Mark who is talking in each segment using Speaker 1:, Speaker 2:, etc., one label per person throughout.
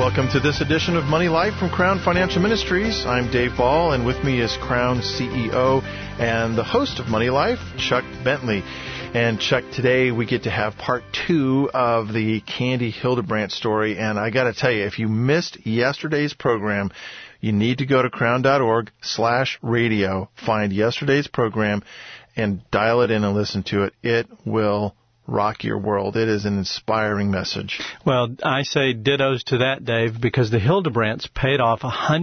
Speaker 1: Welcome to this edition of Money Life from Crown Financial Ministries. I'm Dave Ball, and with me is Crown CEO and the host of Money Life, Chuck Bentley. And Chuck, today we get to have part 2 of the Candy Hildebrandt story. And I got to tell you, if you missed yesterday's program, you need to go to crown.org/radio, find yesterday's program, and dial it in and listen to it. It will rock your world. It is an inspiring message.
Speaker 2: Well, I say dittos to that, Dave, because the Hildebrandts paid off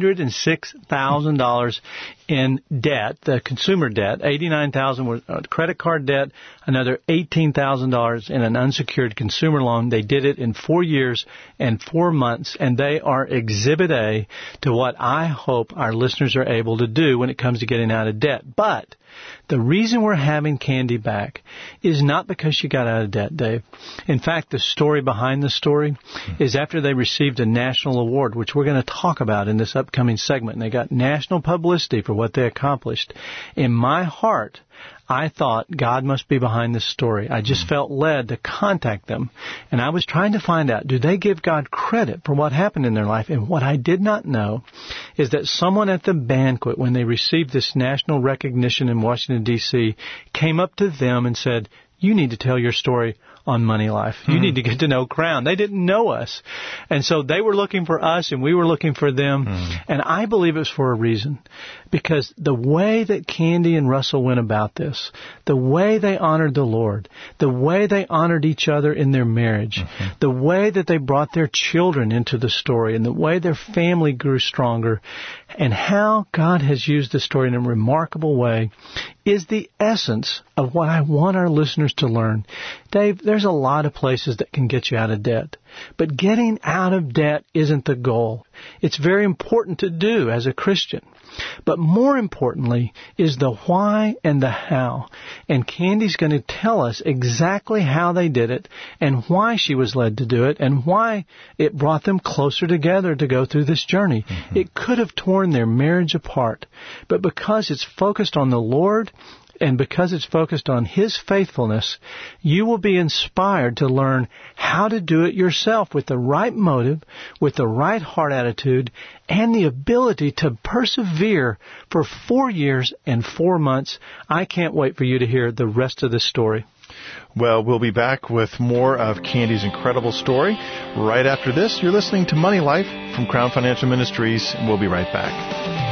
Speaker 2: $106,000 in debt, the consumer debt. $89,000 was credit card debt, another $18,000 in an unsecured consumer loan. They did it in 4 years and 4 months, and they are Exhibit A to what I hope our listeners are able to do when it comes to getting out of debt. But the reason we're having Candy back is not because she got out of debt, Dave. In fact, the story behind the story is after they received a national award, which we're going to talk about in this upcoming segment, and they got national publicity for what they accomplished. In my heart, I thought God must be behind this story. I just felt led to contact them. And I was trying to find out, do they give God credit for what happened in their life? And what I did not know is that someone at the banquet, when they received this national recognition in Washington, D.C., came up to them and said, "You need to tell your story on Money Life. You need to get to know Crown." They didn't know us. And so they were looking for us and we were looking for them. And I believe it was for a reason. Because the way that Candy and Russell went about this, the way they honored the Lord, the way they honored each other in their marriage, the way that they brought their children into the story, and the way their family grew stronger, and how God has used the story in a remarkable way is the essence of what I want our listeners to learn. Dave, there's a lot of places that can get you out of debt. But getting out of debt isn't the goal. It's very important to do as a Christian. But more importantly is the why and the how. And Candy's going to tell us exactly how they did it and why she was led to do it and why it brought them closer together to go through this journey. It could have torn their marriage apart. But because it's focused on the Lord and because it's focused on His faithfulness, you will be inspired to learn how to do it yourself with the right motive, with the right heart attitude, and the ability to persevere for 4 years and 4 months. I can't wait for you to hear the rest of this story.
Speaker 1: Well, we'll be back with more of Candy's incredible story right after this. You're listening to Money Life from Crown Financial Ministries, and we'll be right back.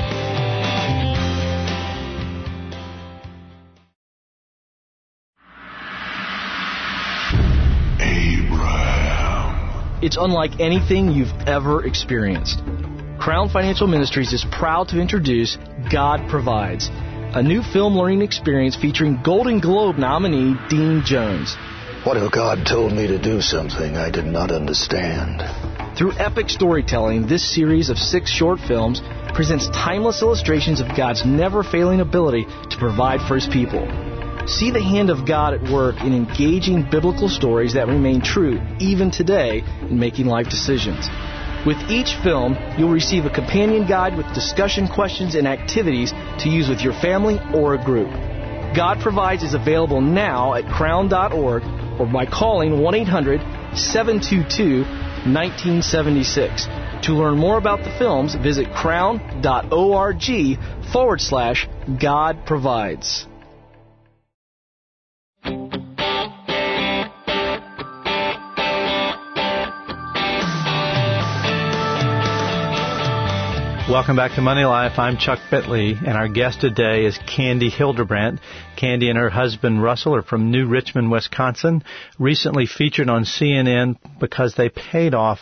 Speaker 3: It's unlike anything you've ever experienced. Crown Financial Ministries is proud to introduce God Provides, a new film learning experience featuring Golden Globe nominee Dean Jones.
Speaker 4: What if God told me to do something I did not understand?
Speaker 3: Through epic storytelling, this series of 6 short films presents timeless illustrations of God's never-failing ability to provide for His people. See the hand of God at work in engaging biblical stories that remain true even today in making life decisions. With each film, you'll receive a companion guide with discussion questions and activities to use with your family or a group. God Provides is available now at crown.org or by calling 1-800-722-1976. To learn more about the films, visit crown.org/God Provides.
Speaker 2: Welcome back to Money Life. I'm Chuck Bentley, and our guest today is Candy Hildebrandt. Candy and her husband, Russell, are from New Richmond, Wisconsin, recently featured on CNN because they paid off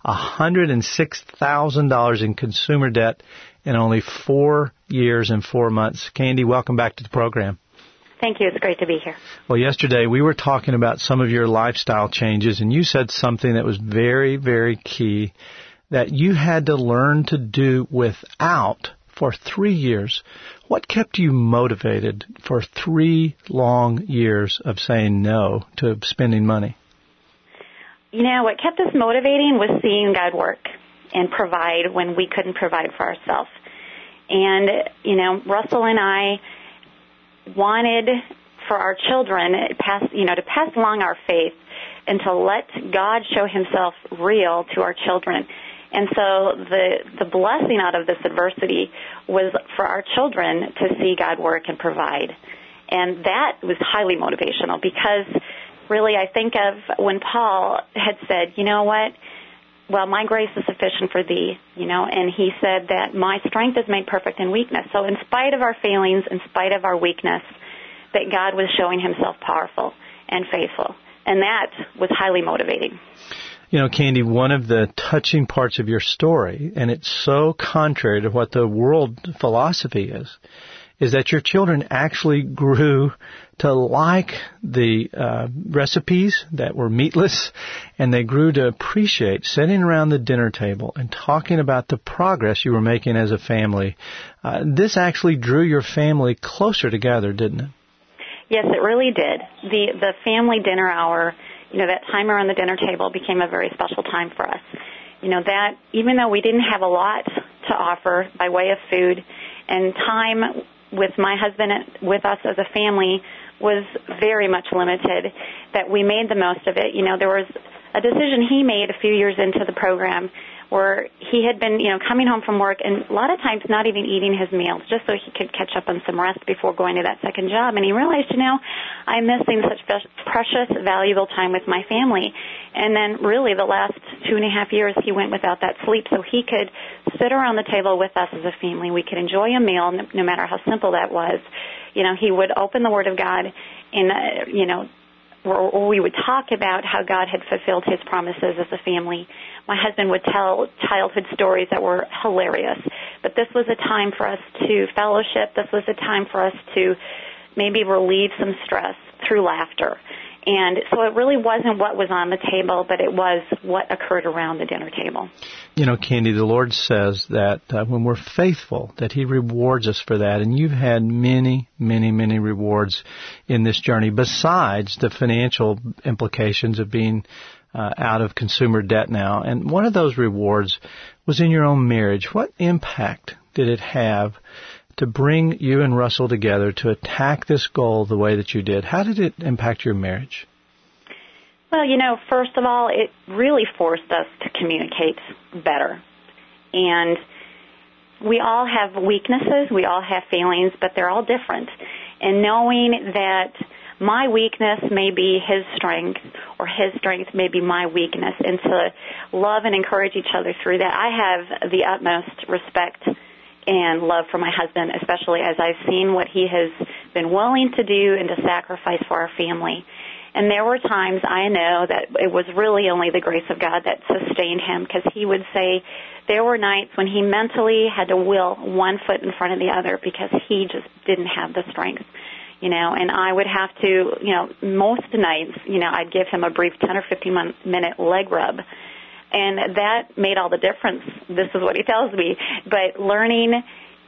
Speaker 2: $106,000 in consumer debt in only 4 years and 4 months. Candy, welcome back to the program.
Speaker 5: Thank you. It's great to be here.
Speaker 2: Well, yesterday we were talking about some of your lifestyle changes, and you said something that was very, very key, that you had to learn to do without for 3 years. What kept you motivated for 3 long years of saying no to spending money?
Speaker 5: You know, what kept us motivating was seeing God work and provide when we couldn't provide for ourselves. And, you know, Russell and I wanted for our children to pass along our faith and to let God show Himself real to our children. And so the blessing out of this adversity was for our children to see God work and provide. And that was highly motivational because really I think of when Paul had said, you know what, well, my grace is sufficient for thee, and he said that my strength is made perfect in weakness. So in spite of our failings, in spite of our weakness, that God was showing himself powerful and faithful. And that was highly motivating.
Speaker 2: Candy, one of the touching parts of your story, and it's so contrary to what the world philosophy is that your children actually grew to like the recipes that were meatless, and they grew to appreciate sitting around the dinner table and talking about the progress you were making as a family. This actually drew your family closer together, didn't it?
Speaker 5: Yes, it really did. The family dinner hour, that time around the dinner table became a very special time for us. That even though we didn't have a lot to offer by way of food, and time with my husband with us as a family was very much limited, that we made the most of it. There was a decision he made a few years into the program where he had been, coming home from work and a lot of times not even eating his meals just so he could catch up on some rest before going to that second job. And he realized, I'm missing such precious, valuable time with my family. And then really the last 2.5 years he went without that sleep so he could sit around the table with us as a family. We could enjoy a meal no matter how simple that was. He would open the Word of God and, or we would talk about how God had fulfilled his promises as a family. My husband would tell childhood stories that were hilarious. But this was a time for us to fellowship. This was a time for us to maybe relieve some stress through laughter. And so it really wasn't what was on the table, but it was what occurred around the dinner table.
Speaker 2: Candy, the Lord says that when we're faithful, that he rewards us for that. And you've had many, many, many rewards in this journey, besides the financial implications of being out of consumer debt now. And one of those rewards was in your own marriage. What impact did it have to bring you and Russell together to attack this goal the way that you did? How did it impact your marriage?
Speaker 5: Well, first of all, it really forced us to communicate better. And we all have weaknesses, we all have failings, but they're all different. And knowing that my weakness may be his strength, or his strength may be my weakness, and to love and encourage each other through that, I have the utmost respect and love for my husband, especially as I've seen what he has been willing to do and to sacrifice for our family. And there were times I know that it was really only the grace of God that sustained him, because he would say there were nights when he mentally had to will one foot in front of the other because he just didn't have the strength. And I would have to, most nights, I'd give him a brief 10 or 15 minute leg rub. And that made all the difference. This is what he tells me. But learning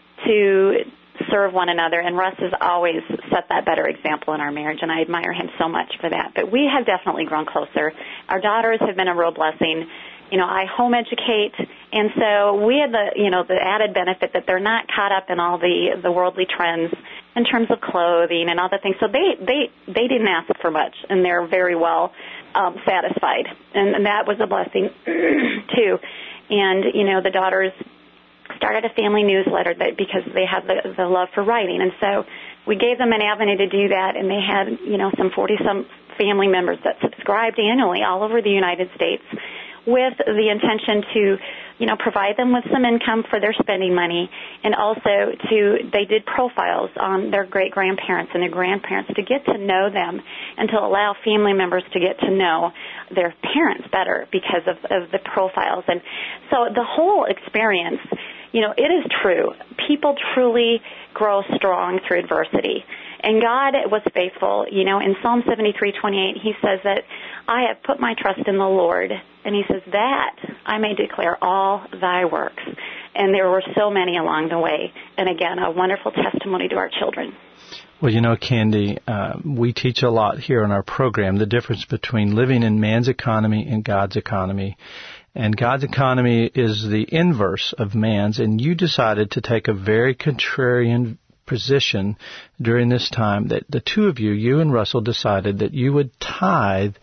Speaker 5: to serve one another, and Russ has always set that better example in our marriage, and I admire him so much for that. But we have definitely grown closer. Our daughters have been a real blessing. I home educate, and so we have the added benefit that they're not caught up in all the worldly trends in terms of clothing and other things. So they didn't ask for much, and they're very well satisfied, and that was a blessing too. And the daughters started a family newsletter because they have the love for writing, and so we gave them an avenue to do that, and they had some 40-some family members that subscribed annually all over the United States, with the intention to, provide them with some income for their spending money, and also they did profiles on their great-grandparents and their grandparents to get to know them and to allow family members to get to know their parents better because of the profiles. And so the whole experience, it is true. People truly grow strong through adversity. And God was faithful. In Psalm 73:28, he says that I have put my trust in the Lord. And he says that I may declare all thy works. And there were so many along the way. And again, a wonderful testimony to our children.
Speaker 2: Well, Candy, we teach a lot here in our program, the difference between living in man's economy and God's economy. And God's economy is the inverse of man's. And you decided to take a very contrarian position during this time, that the two of you and Russell, decided that you would tithe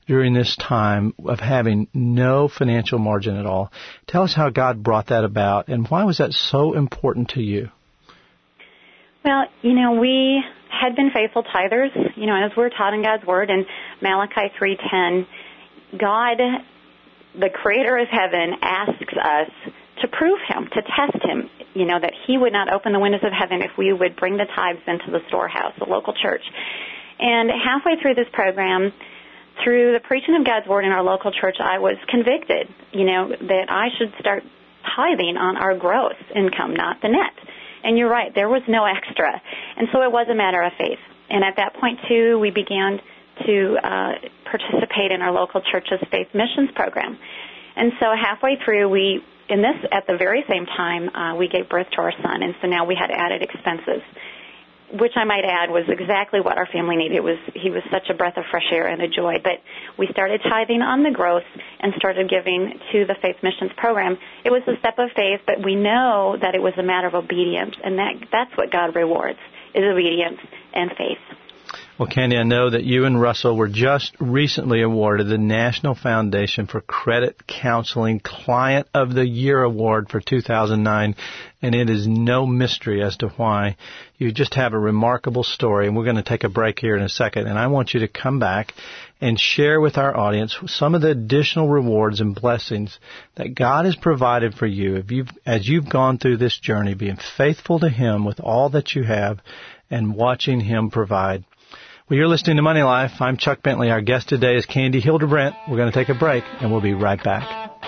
Speaker 2: during this time of having no financial margin at all. Tell us how God brought that about, and why was that so important to you?
Speaker 5: Well, we had been faithful tithers, as we're taught in God's Word in Malachi 3:10. God, the Creator of heaven, asks us to prove Him, to test Him, that He would not open the windows of heaven if we would bring the tithes into the storehouse, the local church. And halfway through this program, through the preaching of God's Word in our local church, I was convicted, that I should start tithing on our gross income, not the net. And you're right, there was no extra. And so it was a matter of faith. And at that point, too, we began to participate in our local church's faith missions program. And so halfway through, at the very same time, we gave birth to our son. And so now we had added expenses, which I might add was exactly what our family needed. He was such a breath of fresh air and a joy. But we started tithing on the gross and started giving to the Faith Missions program. It was a step of faith, but we know that it was a matter of obedience, and that's what God rewards, is obedience and faith.
Speaker 2: Well, Candy, I know that you and Russell were just recently awarded the National Foundation for Credit Counseling Client of the Year Award for 2009, and it is no mystery as to why. You just have a remarkable story, and we're going to take a break here in a second, and I want you to come back and share with our audience some of the additional rewards and blessings that God has provided for you as you've gone through this journey, being faithful to Him with all that you have and watching Him provide. Well, you're listening to Money Life. I'm Chuck Bentley. Our guest today is Candy Hildebrandt. We're going to take a break, and we'll be right back.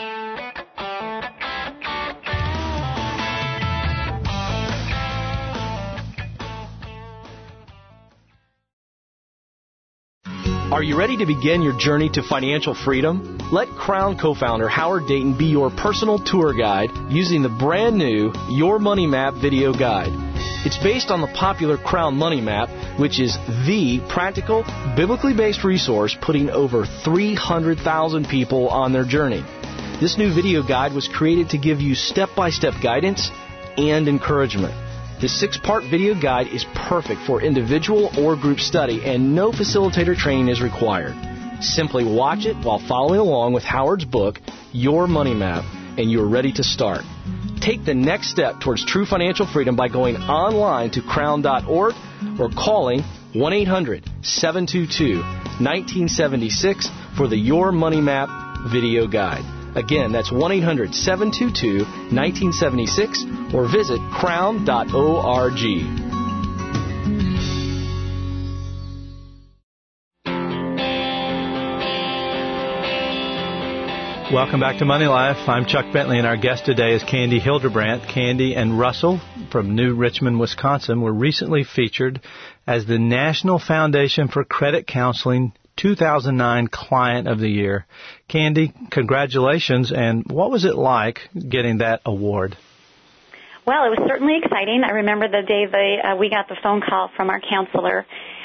Speaker 3: Are you ready to begin your journey to financial freedom? Let Crown co-founder Howard Dayton be your personal tour guide using the brand new Your Money Map video guide. It's based on the popular Crown Money Map, which is the practical, biblically based resource putting over 300,000 people on their journey. This new video guide was created to give you step-by-step guidance and encouragement. This 6-part video guide is perfect for individual or group study, and no facilitator training is required. Simply watch it while following along with Howard's book, Your Money Map, and you're ready to start. Take the next step towards true financial freedom by going online to crown.org or calling 1-800-722-1976 for the Your Money Map video guide. Again, that's 1-800-722-1976 or visit crown.org.
Speaker 2: Welcome back to Money Life. I'm Chuck Bentley, and our guest today is Candy Hildebrandt. Candy and Russell from New Richmond, Wisconsin, were recently featured as the National Foundation for Credit Counseling 2009 Client of the Year. Candy, congratulations, and what was it like getting that award?
Speaker 5: Well, it was certainly exciting. I remember the day we got the phone call from our counselor.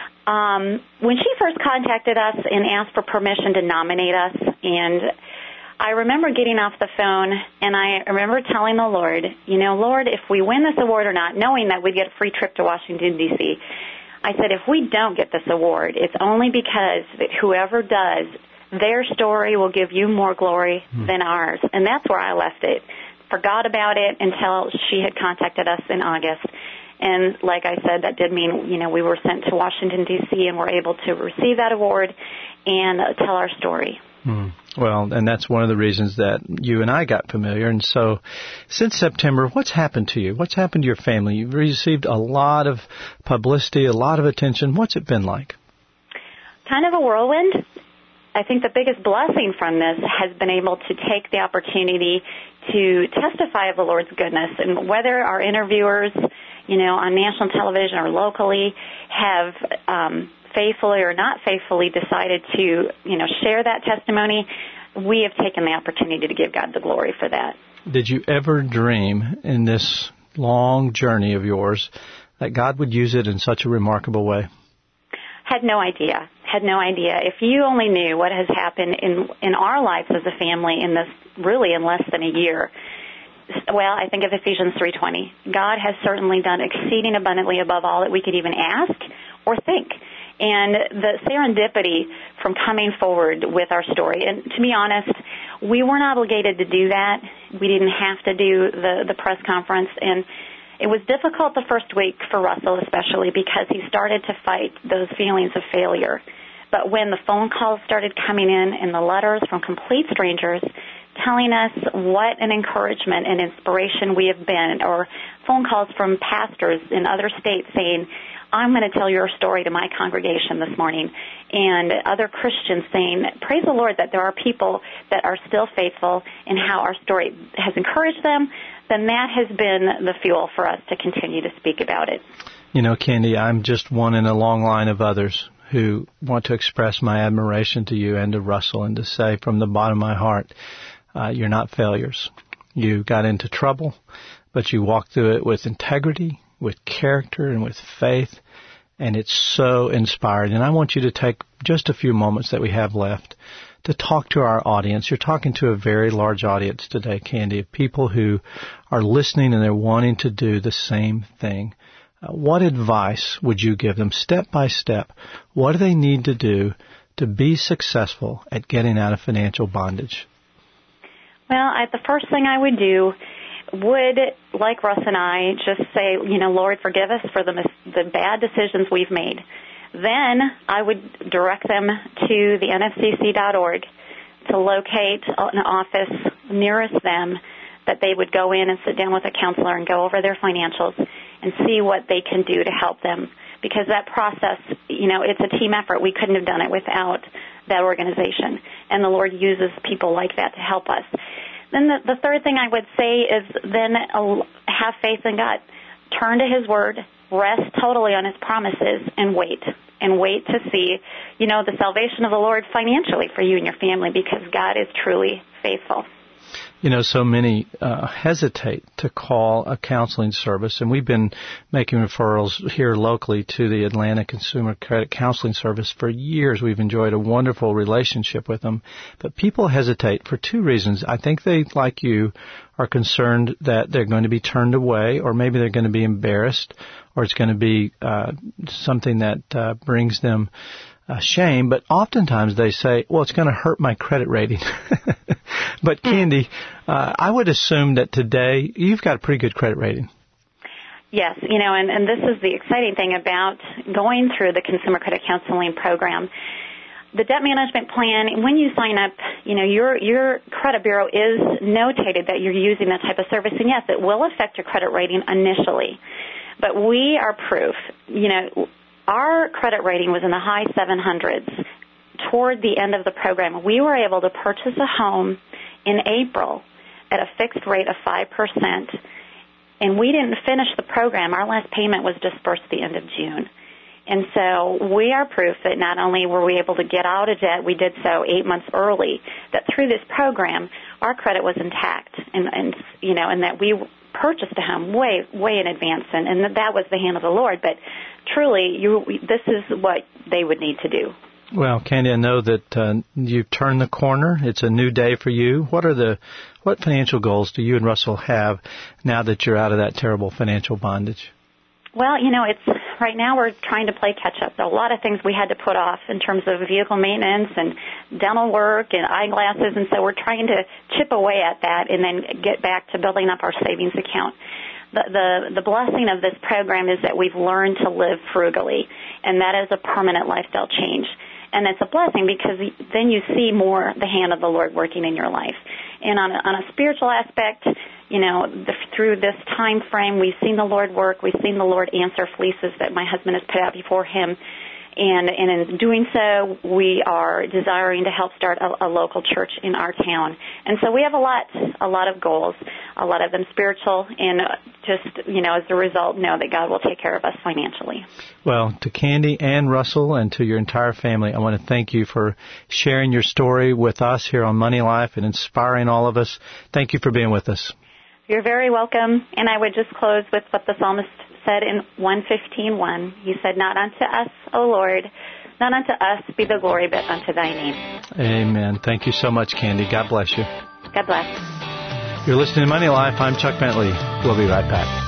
Speaker 5: When she first contacted us and asked for permission to nominate us, and I remember getting off the phone, and I remember telling the Lord, Lord, if we win this award or not, knowing that we'd get a free trip to Washington, D.C., I said, if we don't get this award, it's only because that whoever does, their story will give you more glory than ours. And that's where I left it. Forgot about it until she had contacted us in August. And like I said, that did mean, we were sent to Washington, D.C., and were able to receive that award and tell our story.
Speaker 2: Well, and that's one of the reasons that you and I got familiar. And so since September, what's happened to you? What's happened to your family? You've received a lot of publicity, a lot of attention. What's it been like?
Speaker 5: Kind of a whirlwind. I think the biggest blessing from this has been able to take the opportunity to testify of the Lord's goodness. And whether our interviewers, on national television or locally have faithfully or not faithfully decided to, share that testimony, we have taken the opportunity to give God the glory for that. Did you ever dream in this long journey of yours that God would use it in such a remarkable way? Had no idea. If you only knew what has happened in our lives as a family in less than a year. Well, I think of Ephesians 3:20. God has certainly done exceeding abundantly above all that we could even ask or think. and the serendipity from coming forward with our story. And to be honest, we weren't obligated to do that. We didn't have to do the press conference, and it was difficult the first week for Russell especially because he started to fight those feelings of failure. But when the phone calls started coming in and the letters from complete strangers telling us what an encouragement and inspiration we have been, or phone calls from pastors in other states saying, I'm going to tell your story to my congregation this morning, and other Christians saying, praise the Lord that there are people that are still faithful and how our story has encouraged them, then that has been the fuel for us to continue to speak about it.
Speaker 2: You know, Candy, I'm just one in a long line of others who want to express my admiration to you and to Russell and to say from the bottom of my heart, you're not failures. You got into trouble, but you walked through it with integrity, with character, and with faith, and it's so inspiring. And I want you to take just a few moments that we have left to talk to our audience. You're talking to a very large audience today, Candy, of people who are listening and they're wanting to do the same thing. What advice would you give them step by step? What do they need to do to be successful at getting out of financial bondage?
Speaker 5: Well, the first thing I would do would, like Russ and I, just say, Lord, forgive us for the bad decisions we've made. Then I would direct them to the nfcc.org to locate an office nearest them that they would go in and sit down with a counselor and go over their financials and see what they can do to help them. Because that process, it's a team effort. We couldn't have done it without that organization. And the Lord uses people like that to help us. Then the third thing I would say is then have faith in God. Turn to His Word, rest totally on His promises, and wait. And wait to see, the salvation of the Lord financially for you and your family, because God is truly faithful.
Speaker 2: So many hesitate to call a counseling service, and we've been making referrals here locally to the Atlanta Consumer Credit Counseling Service for years. We've enjoyed a wonderful relationship with them, but people hesitate for two reasons. I think they, like you, are concerned that they're going to be turned away, or maybe they're going to be embarrassed, or it's going to be something that brings them shame, but oftentimes they say, well, it's going to hurt my credit rating. But Candy, I would assume that today you've got a pretty good credit rating.
Speaker 5: Yes, and this is the exciting thing about going through the Consumer Credit Counseling Program. The debt management plan, when you sign up, your credit bureau is notated that you're using that type of service, and yes, it will affect your credit rating initially. But we are proof, our credit rating was in the high 700s toward the end of the program. We were able to purchase a home in April at a fixed rate of 5%, and we didn't finish the program. Our last payment was disbursed at the end of June. And so we are proof that not only were we able to get out of debt, we did so 8 months early, that through this program, our credit was intact, and that we purchased a home way in advance, and that was the hand of the Lord. But truly, this is what they would need to do.
Speaker 2: Well, Candy, I know that you've turned the corner. It's a new day for you. What financial goals do you and Russell have now that you're out of that terrible financial bondage?
Speaker 5: Well, it's right now we're trying to play catch up. There are a lot of things we had to put off in terms of vehicle maintenance and dental work and eyeglasses, and so we're trying to chip away at that and then get back to building up our savings account. The blessing of this program is that we've learned to live frugally, and that is a permanent lifestyle change. And it's a blessing because then you see more the hand of the Lord working in your life. And on a spiritual aspect, through this time frame, we've seen the Lord work. We've seen the Lord answer fleeces that my husband has put out before Him. And in doing so, we are desiring to help start a local church in our town. And so we have a lot of goals, a lot of them spiritual, and just, as a result, know that God will take care of us financially.
Speaker 2: Well, to Candy and Russell and to your entire family, I want to thank you for sharing your story with us here on Money Life and inspiring all of us. Thank you for being with us.
Speaker 5: You're very welcome. And I would just close with what the psalmist said in 115:1. He said, not unto us, O Lord, not unto us be the glory, but unto Thy name.
Speaker 2: Amen. Thank you so much, Candy. God bless you.
Speaker 5: God bless.
Speaker 2: You're listening to Money Life. I'm Chuck Bentley. We'll be right back.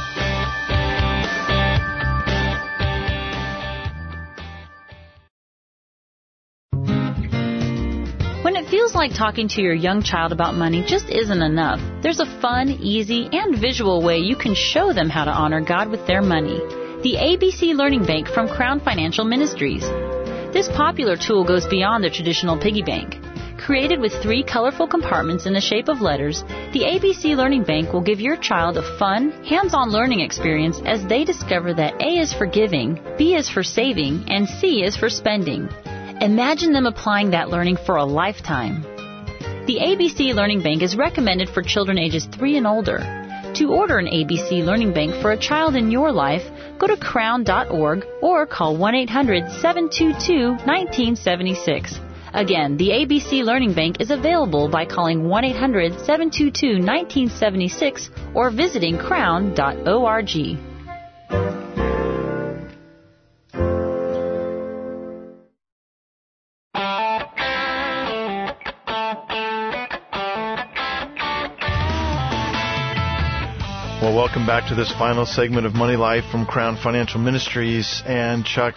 Speaker 6: When it feels like talking to your young child about money just isn't enough, there's a fun, easy, and visual way you can show them how to honor God with their money. The ABC Learning Bank from Crown Financial Ministries. This popular tool goes beyond the traditional piggy bank. Created with 3 colorful compartments in the shape of letters, the ABC Learning Bank will give your child a fun, hands-on learning experience as they discover that A is for giving, B is for saving, and C is for spending. Imagine them applying that learning for a lifetime. The ABC Learning Bank is recommended for children ages 3 and older. To order an ABC Learning Bank for a child in your life, go to crown.org or call 1-800-722-1976. Again, the ABC Learning Bank is available by calling 1-800-722-1976 or visiting crown.org.
Speaker 1: Well, welcome back to this final segment of Money Life from Crown Financial Ministries. And Chuck,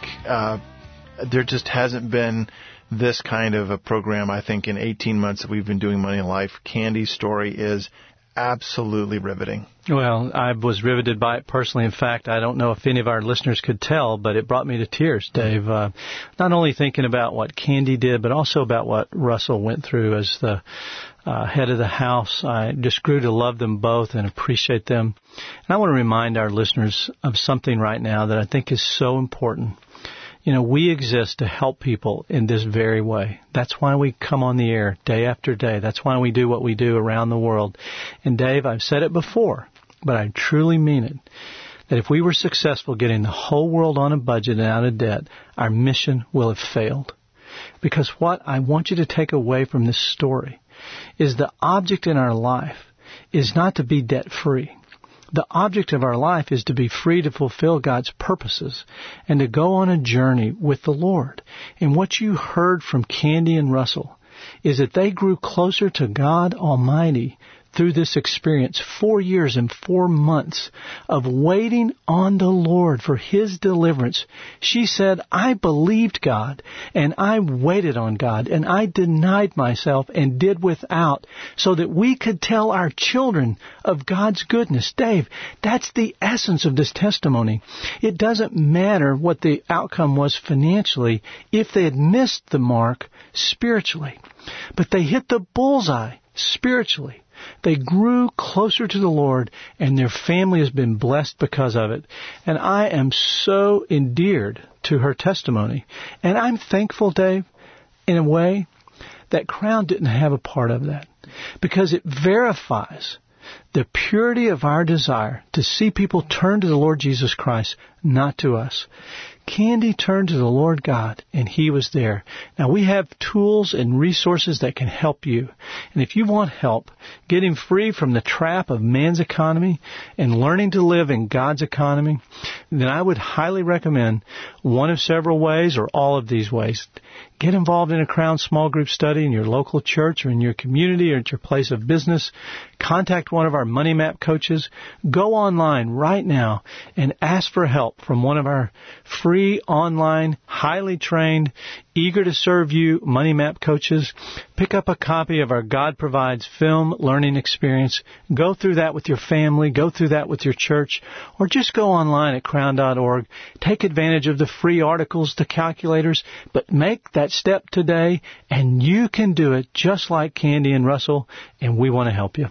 Speaker 1: there just hasn't been this kind of a program, I think, in 18 months that we've been doing Money Life. Candy's story is absolutely riveting.
Speaker 2: Well, I was riveted by it personally. In fact, I don't know if any of our listeners could tell, but it brought me to tears, Dave. Not only thinking about what Candy did, but also about what Russell went through as the head of the house. I just grew to love them both and appreciate them. And I want to remind our listeners of something right now that I think is so important. You know, we exist to help people in this very way. That's why we come on the air day after day. That's why we do what we do around the world. And Dave, I've said it before, but I truly mean it, that if we were successful getting the whole world on a budget and out of debt, our mission will have failed. Because what I want you to take away from this story is the object in our life is not to be debt-free. The object of our life is to be free to fulfill God's purposes and to go on a journey with the Lord. And what you heard from Candy and Russell is that they grew closer to God Almighty through this experience, 4 years and 4 months of waiting on the Lord for His deliverance. She said, I believed God, and I waited on God, and I denied myself and did without, so that we could tell our children of God's goodness. Dave, that's the essence of this testimony. It doesn't matter what the outcome was financially if they had missed the mark spiritually. But they hit the bullseye spiritually. They grew closer to the Lord, and their family has been blessed because of it. And I am so endeared to her testimony. And I'm thankful, Dave, in a way, that Crown didn't have a part of that, because it verifies the purity of our desire to see people turn to the Lord Jesus Christ, not to us. Candy turned to the Lord God, and He was there. Now, we have tools and resources that can help you. And if you want help getting free from the trap of man's economy and learning to live in God's economy, then I would highly recommend one of several ways or all of these ways. Get involved in a Crown small group study in your local church or in your community or at your place of business. Contact one of our Money Map coaches. Go online right now and ask for help from one of our free online, highly trained, eager to serve you Money Map coaches. Pick up a copy of our God Provides film learning experience. Go through that with your family. Go through that with your church. Or just go online at crown.org. Take advantage of the free articles, the calculators, but make that step today, and you can do it just like Candy and Russell, and we want to help you.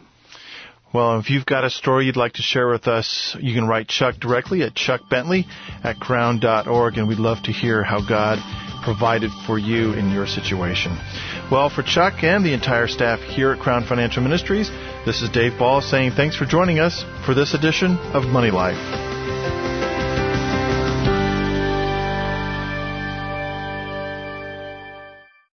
Speaker 1: Well, if you've got a story you'd like to share with us, you can write Chuck directly at chuckbentley@crown.org, and we'd love to hear how God provided for you in your situation. Well, for Chuck and the entire staff here at Crown Financial Ministries, this is Dave Ball saying thanks for joining us for this edition of Money Life.